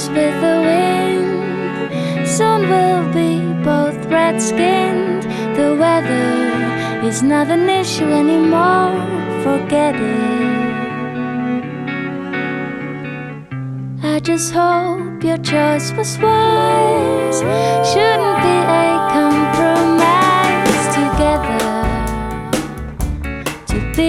dance with the wind. Soon we'll be both red-skinned. The weather is not an issue anymore. Forget it. I just hope your choice was wise. Shouldn't be